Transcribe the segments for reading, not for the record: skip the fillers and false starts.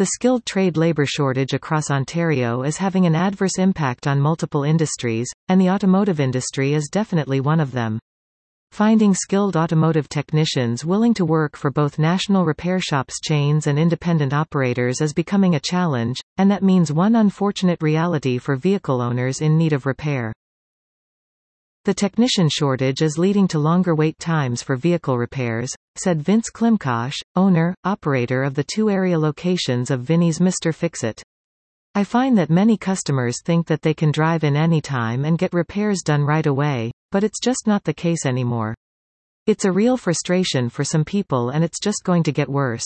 The skilled trade labour shortage across Ontario is having an adverse impact on multiple industries, and the automotive industry is definitely one of them. Finding skilled automotive technicians willing to work for both national repair shops chains and independent operators is becoming a challenge, and that means one unfortunate reality for vehicle owners in need of repair. The technician shortage is leading to longer wait times for vehicle repairs, said Vince Klimkosh, owner-operator of the two area locations of Vinnie's Mr. Fix-It. I find that many customers think that they can drive in any time and get repairs done right away, but it's just not the case anymore. It's a real frustration for some people, and it's just going to get worse.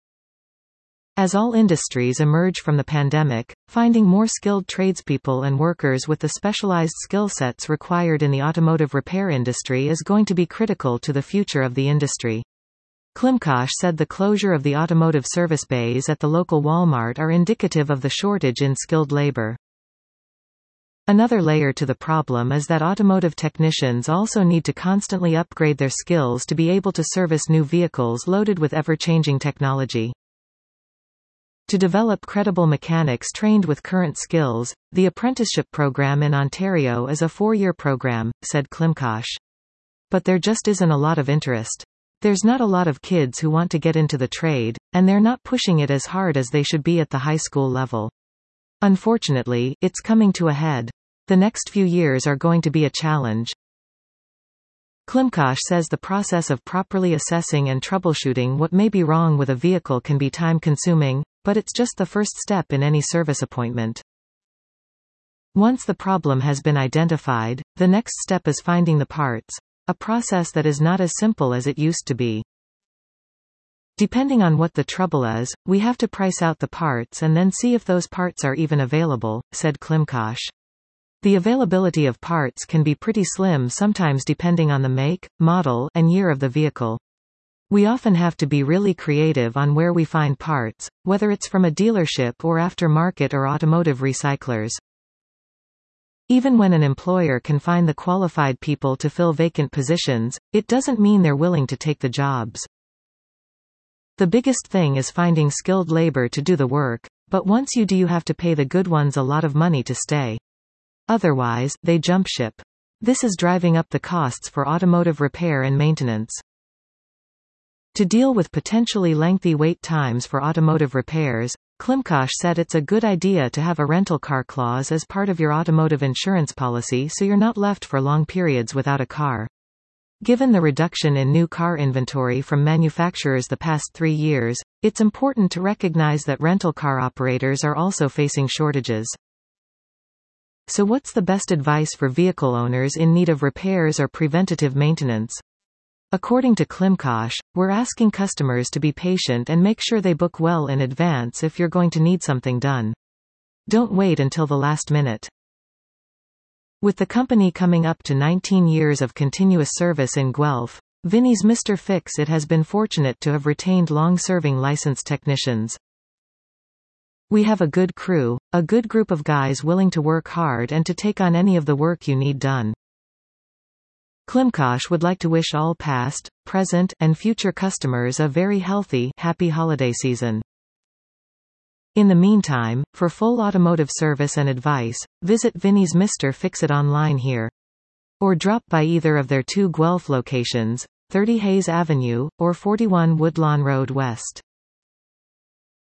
As all industries emerge from the pandemic, finding more skilled tradespeople and workers with the specialized skill sets required in the automotive repair industry is going to be critical to the future of the industry. Klimkosh said the closure of the automotive service bays at the local Walmart are indicative of the shortage in skilled labor. Another layer to the problem is that automotive technicians also need to constantly upgrade their skills to be able to service new vehicles loaded with ever-changing technology. To develop credible mechanics trained with current skills, the apprenticeship program in Ontario is a 4-year program, said Klimkosh. But there just isn't a lot of interest. There's not a lot of kids who want to get into the trade, and they're not pushing it as hard as they should be at the high school level. Unfortunately, it's coming to a head. The next few years are going to be a challenge. Klimkosh says the process of properly assessing and troubleshooting what may be wrong with a vehicle can be time-consuming, but it's just the first step in any service appointment. Once the problem has been identified, the next step is finding the parts, a process that is not as simple as it used to be. Depending on what the trouble is, we have to price out the parts and then see if those parts are even available, said Klimkosh. The availability of parts can be pretty slim sometimes depending on the make, model, and year of the vehicle. We often have to be really creative on where we find parts, whether it's from a dealership or aftermarket or automotive recyclers. Even when an employer can find the qualified people to fill vacant positions, it doesn't mean they're willing to take the jobs. The biggest thing is finding skilled labor to do the work, but once you do, you have to pay the good ones a lot of money to stay. Otherwise, they jump ship. This is driving up the costs for automotive repair and maintenance. To deal with potentially lengthy wait times for automotive repairs, Klimkosh said it's a good idea to have a rental car clause as part of your automotive insurance policy so you're not left for long periods without a car. Given the reduction in new car inventory from manufacturers the past 3 years, it's important to recognize that rental car operators are also facing shortages. So what's the best advice for vehicle owners in need of repairs or preventative maintenance? According to Klimkosh, we're asking customers to be patient and make sure they book well in advance if you're going to need something done. Don't wait until the last minute. With the company coming up to 19 years of continuous service in Guelph, Vinnie's Mr. Fix-It has been fortunate to have retained long-serving licensed technicians. We have a good crew, a good group of guys willing to work hard and to take on any of the work you need done. Klimkosh would like to wish all past, present, and future customers a very healthy, happy holiday season. In the meantime, for full automotive service and advice, visit Vinnie's Mr. Fix-It online here. Or drop by either of their 2 Guelph locations, 30 Hayes Avenue, or 41 Woodlawn Road West.